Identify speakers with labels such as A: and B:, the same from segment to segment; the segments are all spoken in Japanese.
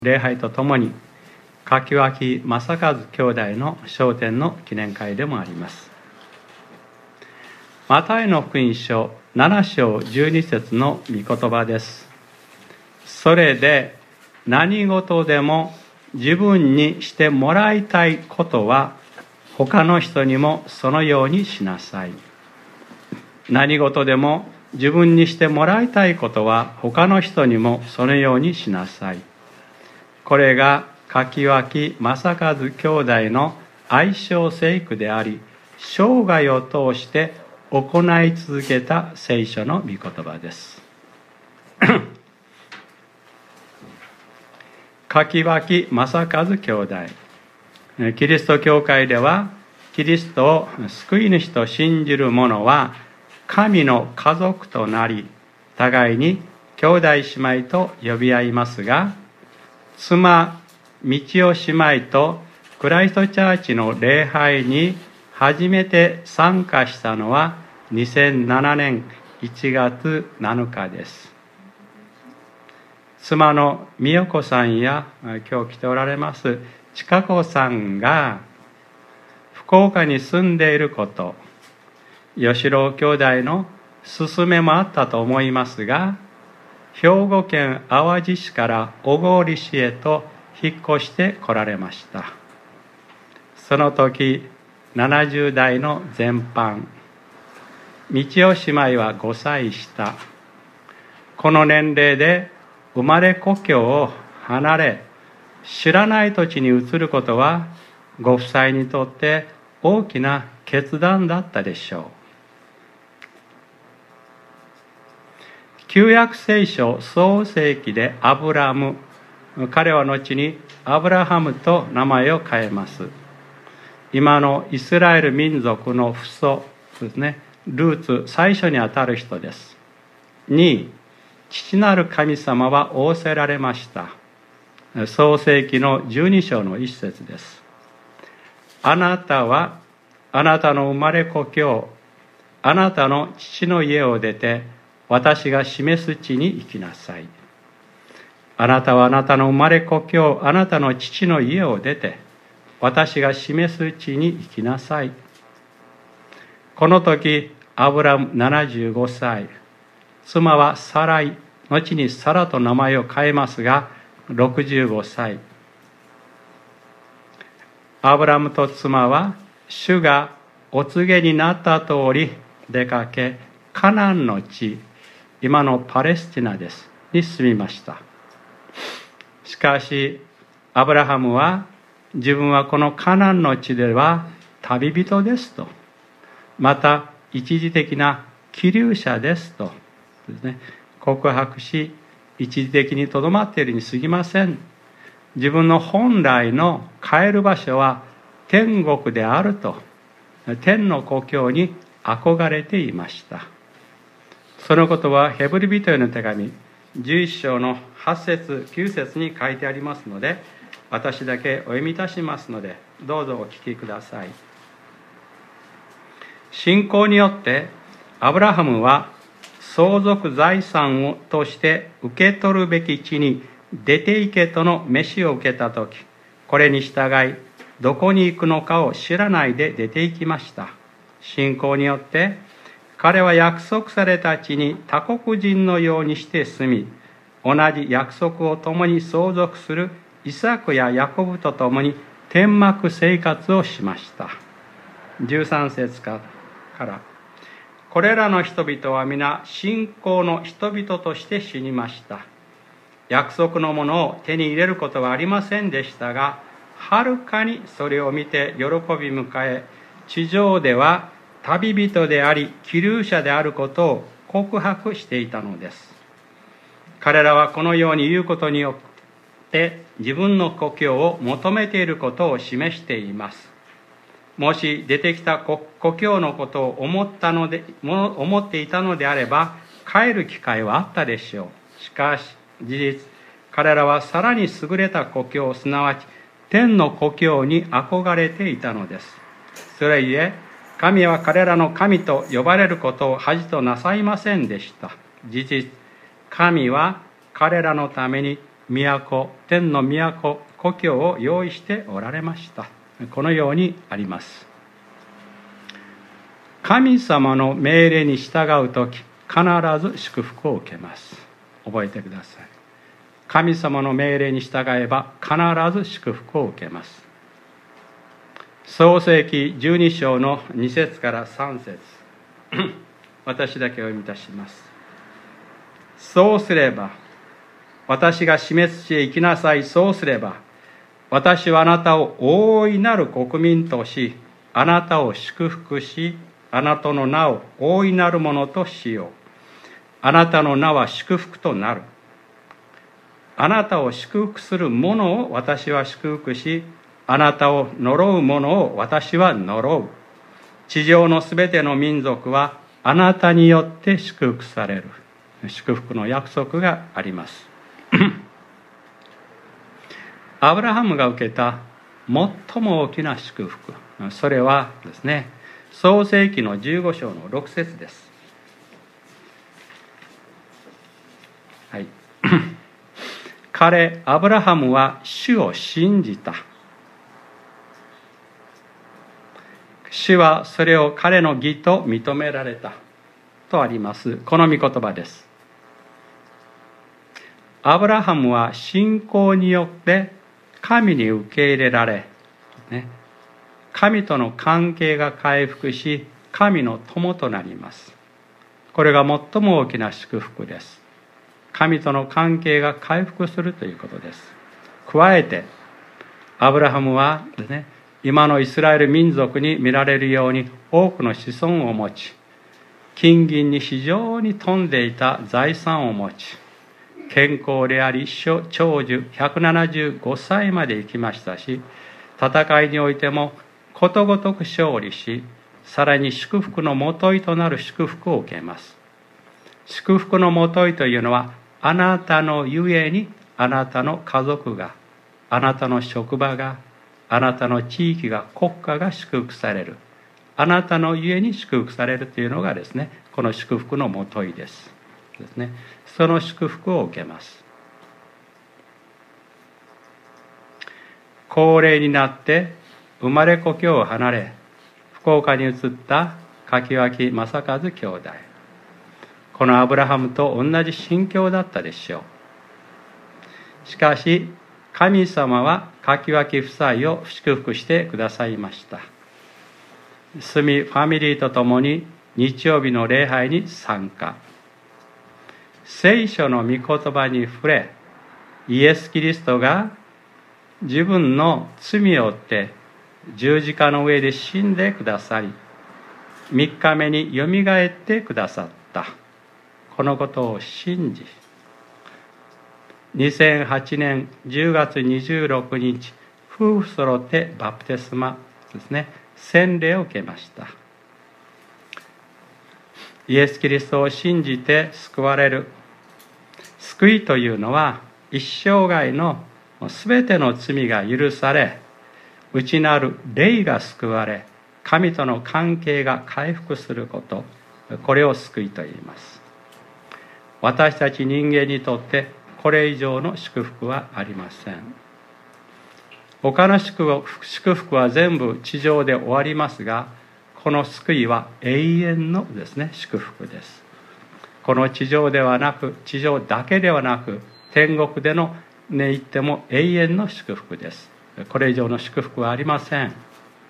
A: 礼拝とともに柿脇正和兄弟の昇天の記念会でもあります。マタイの福音書7章12節の御言葉です。それで何事でも自分にしてもらいたいことは他の人にもそのようにしなさい。何事でも自分にしてもらいたいことは他の人にもそのようにしなさい。これが柿脇正和兄弟の愛称聖句であり、生涯を通して行い続けた聖書の御言葉です。柿脇正和兄弟、キリスト教会ではキリストを救い主と信じる者は神の家族となり、互いに兄弟姉妹と呼び合いますが、妻道代姉妹とクライストチャーチの礼拝に初めて参加したのは2007年1月7日です。妻の美代子さんや今日来ておられます千佳子さんが福岡に住んでいること、吉郎兄弟の勧めもあったと思いますが、兵庫県淡路市から小郡市へと引っ越して来られました。その時70代の前半、道代姉妹は5歳下。この年齢で生まれ故郷を離れ、知らない土地に移ることはご夫妻にとって大きな決断だったでしょう。旧約聖書創世記でアブラム、彼は後にアブラハムと名前を変えます。今のイスラエル民族の父祖ですね、ルーツ最初にあたる人です。に父なる神様は仰せられました。創世記の12章の一節です。あなたはあなたの生まれ故郷、あなたの父の家を出て私が示す地に行きなさい。あなたはあなたの生まれ故郷、あなたの父の家を出て私が示す地に行きなさい。この時アブラム75歳、妻はサライ、後にサラと名前を変えますが65歳。アブラムと妻は主がお告げになった通り出かけ、カナンの地、今のパレスチナですに住みました。しかしアブラハムは自分はこのカナンの地では旅人ですと、また一時的な寄留者ですとですね、告白し、一時的にとどまっているに過ぎません。自分の本来の帰る場所は天国であると、天の故郷に憧れていました。そのことはヘブル人への手紙11章の8節9節に書いてありますので、私だけお読みいたしますので、どうぞお聞きください。信仰によってアブラハムは相続財産をとして受け取るべき地に出て行けとの召しを受けたとき、これに従いどこに行くのかを知らないで出て行きました。信仰によって彼は約束された地に他国人のようにして住み、同じ約束を共に相続するイサクやヤコブと共に天幕生活をしました。13節からこれらの人々は皆信仰の人々として死にました。約束のものを手に入れることはありませんでしたが、はるかにそれを見て喜び迎え、地上では旅人であり寄留者であることを告白していたのです。彼らはこのように言うことによって自分の故郷を求めていることを示しています。もし出てきた故郷のことを思っていたのであれば帰る機会はあったでしょう。しかし事実、彼らはさらに優れた故郷、すなわち天の故郷に憧れていたのです。それゆえ神は彼らの神と呼ばれることを恥となさいませんでした。事実、神は彼らのために都、天の都、故郷を用意しておられました。このようにあります。神様の命令に従うとき、必ず祝福を受けます。覚えてください。神様の命令に従えば必ず祝福を受けます。創世記12章の2節から3節私だけお読みいたします。そうすれば、私が示す地へ行きなさい。そうすれば、私はあなたを大いなる国民とし、あなたを祝福し、あなたの名を大いなるものとしよう。あなたの名は祝福となる。あなたを祝福する者を私は祝福し、あなたを呪う者を私は呪う。地上のすべての民族はあなたによって祝福される。祝福の約束があります。アブラハムが受けた最も大きな祝福、それはですね、創世記の15章の6節です。はい。アブラハムは主を信じた。主はそれを彼の義と認められたとあります。この御言葉です。アブラハムは信仰によって神に受け入れられ、神との関係が回復し、神の友となります。これが最も大きな祝福です。神との関係が回復するということです。加えて、アブラハムはですね、今のイスラエル民族に見られるように多くの子孫を持ち、金銀に非常に富んでいた財産を持ち、健康であり長寿175歳まで生きましたし、戦いにおいてもことごとく勝利し、さらに祝福のもといとなる祝福を受けます。祝福のもといというのは、あなたのゆえにあなたの家族が、あなたの職場が、あなたの地域が、国家が祝福される。あなたのゆえに祝福されるというのがですね、この祝福のもといです。その祝福を受けます。高齢になって生まれ故郷を離れ、福岡に移った柿脇正和兄弟。このアブラハムと同じ心境だったでしょう。しかし、神様は柿脇夫妻を祝福してくださいました。住みファミリーと共に日曜日の礼拝に参加。聖書の御言葉に触れ、イエス・キリストが自分の罪を負って十字架の上で死んでくださり、3日目によみがえってくださった。このことを信じ、2008年10月26日、夫婦揃ってバプテスマですね、洗礼を受けました。イエス・キリストを信じて救われる。救いというのは、一生涯のすべての罪が許され、内なる霊が救われ、神との関係が回復すること、これを救いと言います。私たち人間にとってこれ以上の祝福はありません。他の祝福は全部地上で終わりますが、この救いは永遠のですね、祝福です。この地上ではなく、地上だけではなく、天国での行っても永遠の祝福です。これ以上の祝福はありません。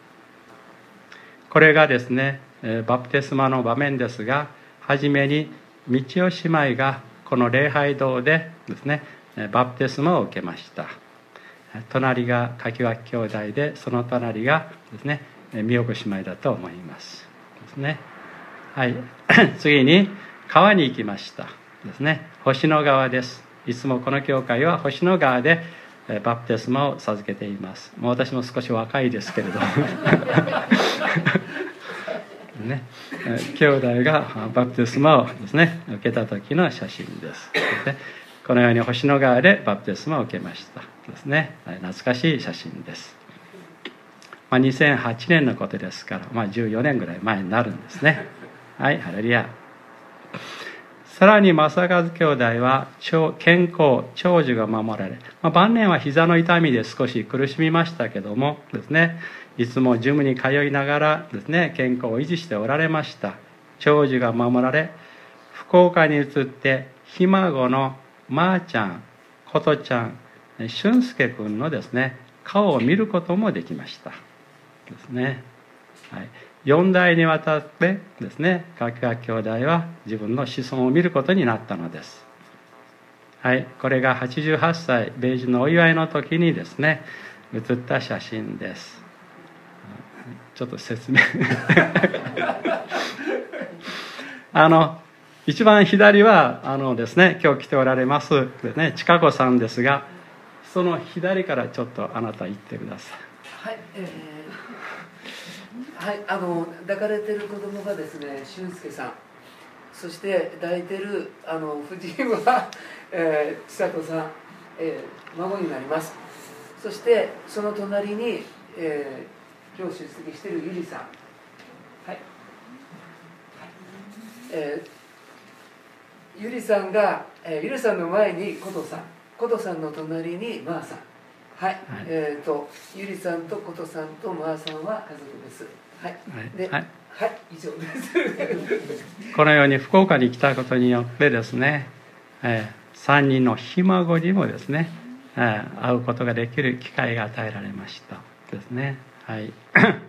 A: これがですね、バプテスマの場面ですが、はじめに道代姉妹がこの礼拝堂でですね、バプテスマを受けました。隣が柿脇兄弟で、その隣がですね、美代子姉妹だと思いますですね。はい。次に川に行きましたですね。星野川です。いつもこの教会は星野川でバプテスマを授けています。もう私も少し若いですけれどもね、兄弟がバプテスマをですね、受けた時の写真です。このように星野川でバプテスマを受けましたですね。懐かしい写真です。2008年のことですから、14年ぐらい前になるんですね。はい、ハレルヤ。 さらに正和兄弟は健康長寿が守られ、晩年は膝の痛みで少し苦しみましたけどもですね、いつもジムに通いながらですね、健康を維持しておられました。長寿が守られ、福岡に移ってひ孫のまーちゃん、ことちゃん、俊介君のですね、顔を見ることもできましたですね。はい、4代にわたってですね、柿脇兄弟は自分の子孫を見ることになったのです。はい、これが88歳米寿のお祝いの時にですね、写った写真です。ちょっと説明一番左はですね、今日来ておられますですね、千佳子さんですが、その左からちょっとあなた言ってください。
B: はい、抱かれてる子供がですね、俊介さん、そして抱いてる夫人は、千里さん、孫になります。そしてその隣に、今日出席しているゆりさん、はい、ゆりさんが、ゆりさんの前に琴さんの隣にまーさん、はい、ゆりさんと琴さんとまーさんは家族です。はい、以上です
A: このように福岡に来たことによってですね、3人のひ孫にもですね、会うことができる機会が与えられましたですね。はい。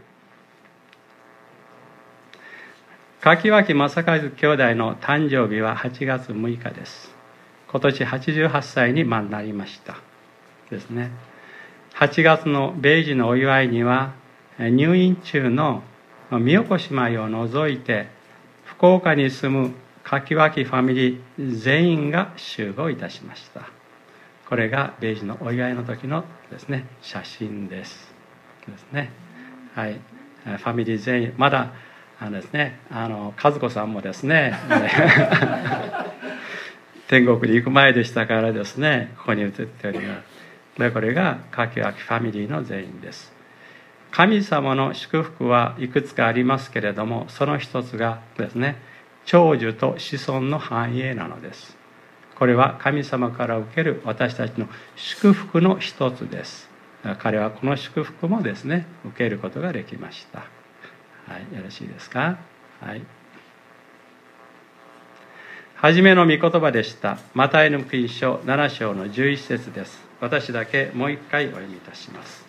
A: 柿脇正和兄弟の誕生日は8月6日です。今年88歳になりましたですね。8月の米寿のお祝いには入院中の三代子姉妹を除いて福岡に住む柿脇ファミリー全員が集合いたしました。これが米寿のお祝いの時のですね、写真ですね。はい、ファミリー全員、まだですね、和子さんもですね天国に行く前でしたからですね、ここに写っております。でこれが柿脇ファミリーの全員です。神様の祝福はいくつかありますけれども、その一つがですね、長寿と子孫の繁栄なのです。これは神様から受ける私たちの祝福の一つです。彼はこの祝福もですね、受けることができました。はい、よろしいですか。はい。はじめの御言葉でした。マタイの福音書7章の11節です。私だけもう一回お読みいたします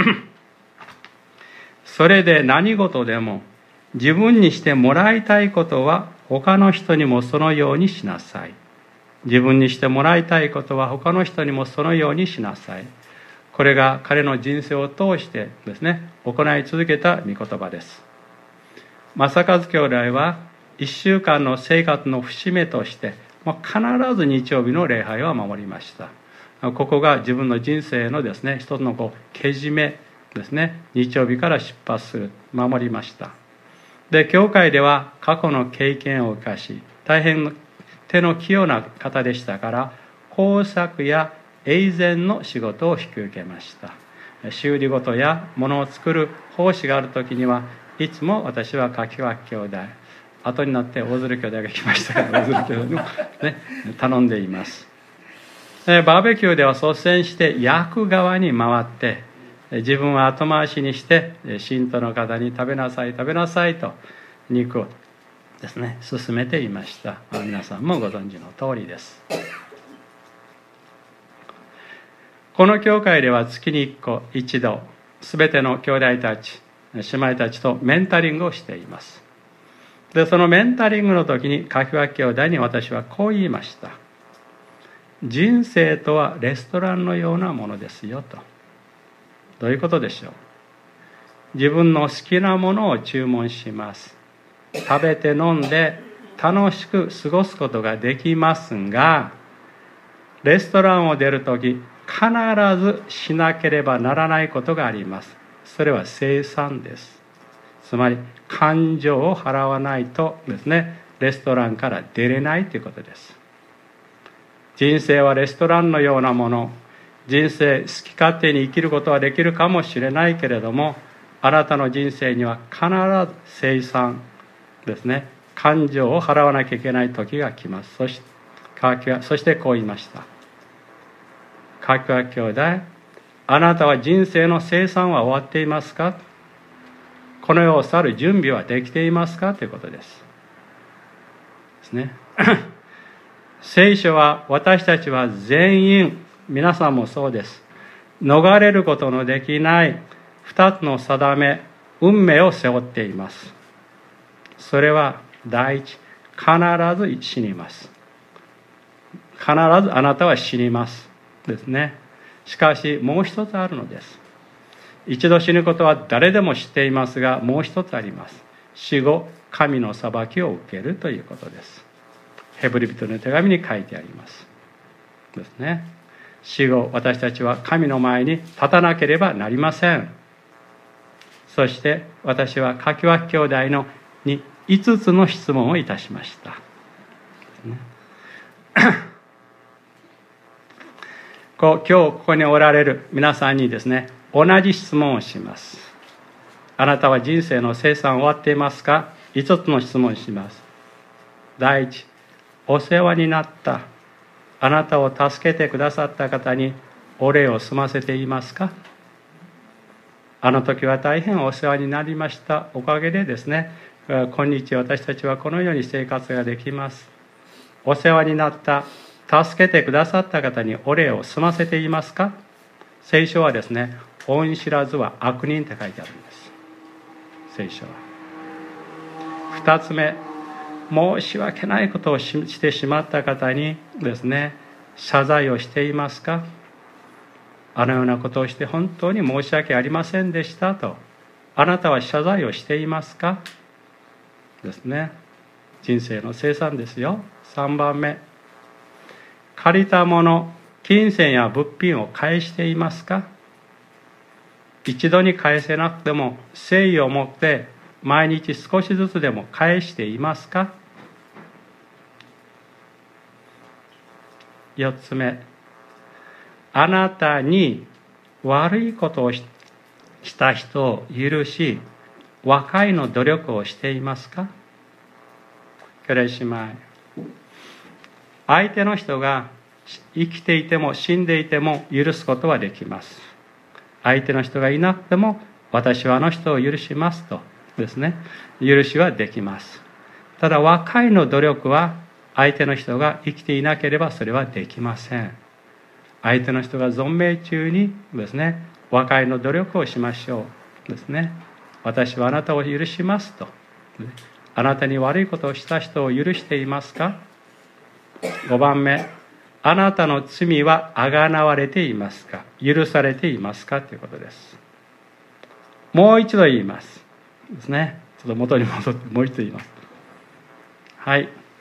A: それで何事でも自分にしてもらいたいことは他の人にもそのようにしなさい。自分にしてもらいたいことは他の人にもそのようにしなさい。これが彼の人生を通してですね、行い続けた御言葉です。正和兄弟は1週間の生活の節目として必ず日曜日の礼拝を守りました。ここが自分の人生のですね、一つのけじめですね、日曜日から出発する、守りました。で、教会では過去の経験を生かし、大変手の器用な方でしたから、工作や永全の仕事を引き受けました。修理事や物を作る奉仕があるときには、いつも私は柿脇兄弟、後になって大鶴兄弟が来ましたから、大鶴兄弟にも、ね、頼んでいます。バーベキューでは率先して焼く側に回って、自分は後回しにして信徒の方に食べなさいと肉をですね勧めていました。皆さんもご存知の通りです。この教会では月に一度すべての兄弟たち姉妹たちとメンタリングをしています。でそのメンタリングの時に柿脇兄弟に私はこう言いました。人生とはレストランのようなものですよと。どういうことでしょう。自分の好きなものを注文します。食べて飲んで楽しく過ごすことができますが、レストランを出るとき必ずしなければならないことがあります。それは生産です。つまり感情を払わないとですね、レストランから出れないということです。人生はレストランのようなもの。人生好き勝手に生きることはできるかもしれないけれども、あなたの人生には必ず生産ですね、 感情を払わなきゃいけない時が来ます。そしてこう言いました。柿脇兄弟、あなたは人生の生産は終わっていますか？この世を去る準備はできていますか？ということです。ですね。聖書は私たちは全員、皆さんもそうです。逃れることのできない二つの定め、運命を背負っています。それは第一、必ず死にます。必ずあなたは死にますですね。しかしもう一つあるのです。一度死ぬことは誰でも知っていますが、もう一つあります。死後神の裁きを受けるということです。ヘブル人の手紙に書いてありますですね。死後私たちは神の前に立たなければなりません。そして私は柿脇兄弟に5つの質問をいたしました、ね、今日ここにおられる皆さんにですね、同じ質問をします。あなたは人生の生産終わっていますか？5つの質問をします。第一、お世話になったあなたを助けてくださった方にお礼を済ませていますか？あの時は大変お世話になりました。おかげでですね、今日私たちはこのように生活ができます。お世話になった助けてくださった方にお礼を済ませていますか？聖書はですね、恩知らずは悪人って書いてあるんです。聖書は。2つ目、申し訳ないことをしてしまった方にですね、謝罪をしていますか？あのようなことをして本当に申し訳ありませんでしたと、あなたは謝罪をしていますか？ですね。人生の生産ですよ。3番目、借りたもの、金銭や物品を返していますか？一度に返せなくても誠意を持って毎日少しずつでも返していますか？4つ目、あなたに悪いことをした人を許し和解の努力をしていますか？兄弟姉妹、相手の人が生きていても死んでいても許すことはできます。相手の人がいなくても私はあの人を許しますとですね、許しはできます。ただ和解の努力は相手の人が生きていなければそれはできません。相手の人が存命中にですね、和解の努力をしましょうですね。私はあなたを許しますと、あなたに悪いことをした人を許していますか？5番目、あなたの罪はあがなわれていますか？許されていますか？ということです。もう一度言いますですね。ちょっと元に戻ってもう一度言います。はい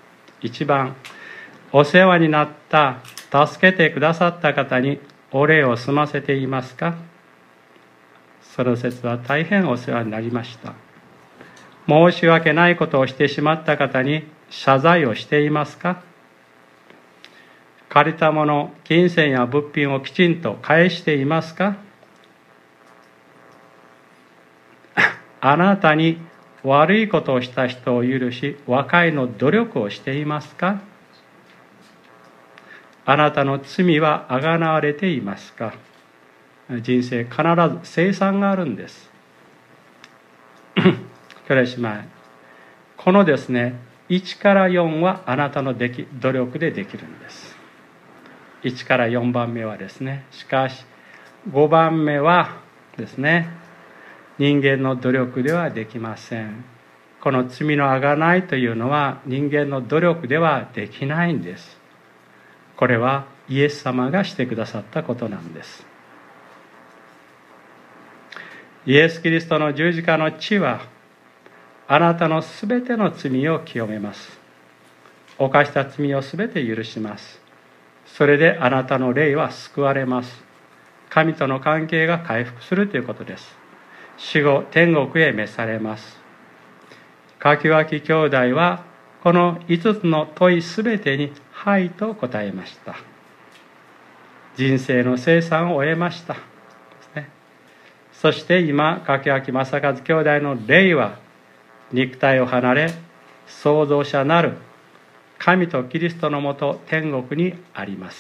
A: 。1番、お世話になった助けてくださった方にお礼を済ませていますか？その説は大変お世話になりました。申し訳ないことをしてしまった方に謝罪をしていますか？借りたもの、金銭や物品をきちんと返していますか？あなたに悪いことをした人を許し和解の努力をしていますか？あなたの罪はあがなわれていますか？人生必ず清算があるんです。兄弟姉妹、このですね、1から4はあなたの努力でできるんです。1から4番目はですね、しかし5番目はですね、人間の努力ではできません。この罪のあがないというのは人間の努力ではできないんです。これはイエス様がしてくださったことなんです。イエス・キリストの十字架の血はあなたのすべての罪を清めます。犯した罪をすべて許します。それであなたの霊は救われます。神との関係が回復するということです。死後天国へ召されます。柿脇兄弟はこの5つの問いすべてにはいと答えました。人生の清算を終えました。そして今柿脇正和兄弟の霊は肉体を離れ創造者なる神とキリストのもと天国にあります。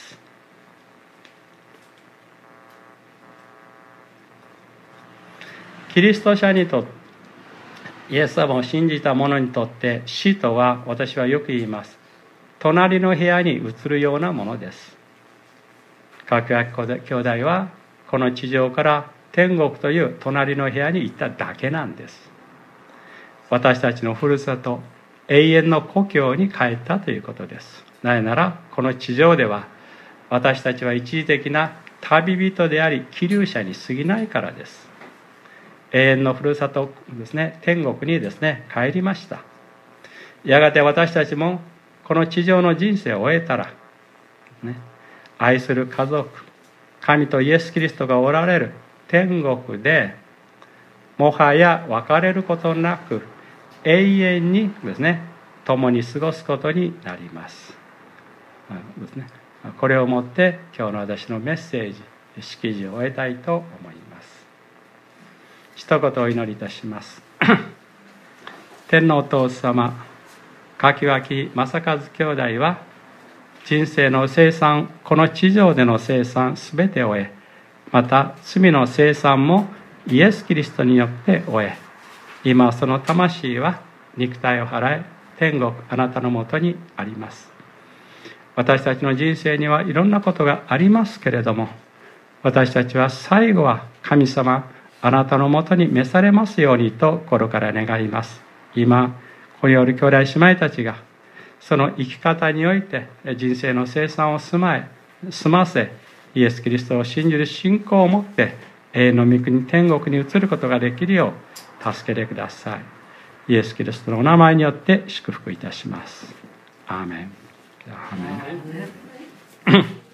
A: キリスト者にとってイエス様を信じた者にとって死とは、私はよく言います、隣の部屋に移るようなものです。各兄弟はこの地上から天国という隣の部屋に行っただけなんです。私たちのふるさと、永遠の故郷に帰ったということです。なぜならこの地上では私たちは一時的な旅人であり寄留者に過ぎないからです。永遠のふるさとですね、天国にですね帰りました。やがて私たちもこの地上の人生を終えたら、ね、愛する家族、神とイエス・キリストがおられる天国でもはや別れることなく永遠にですね共に過ごすことになりますですね。これをもって今日の私のメッセージ、式辞を終えたいと思います。一言お祈りいたします。天のお父様、柿脇正和兄弟は人生の生産、この地上での生産すべてを終え、また罪の生産もイエス・キリストによって終え、今その魂は肉体を払え天国あなたのもとにあります。私たちの人生にはいろんなことがありますけれども、私たちは最後は神様あなたのもとに召されますようにと心から願います。今ここにおる兄弟姉妹たちがその生き方において人生の生産を済ませ、イエス・キリストを信じる信仰を持って永遠の御国天国に移ることができるよう助けてください。イエス・キリストのお名前によって祝福いたします。アーメン。アーメン。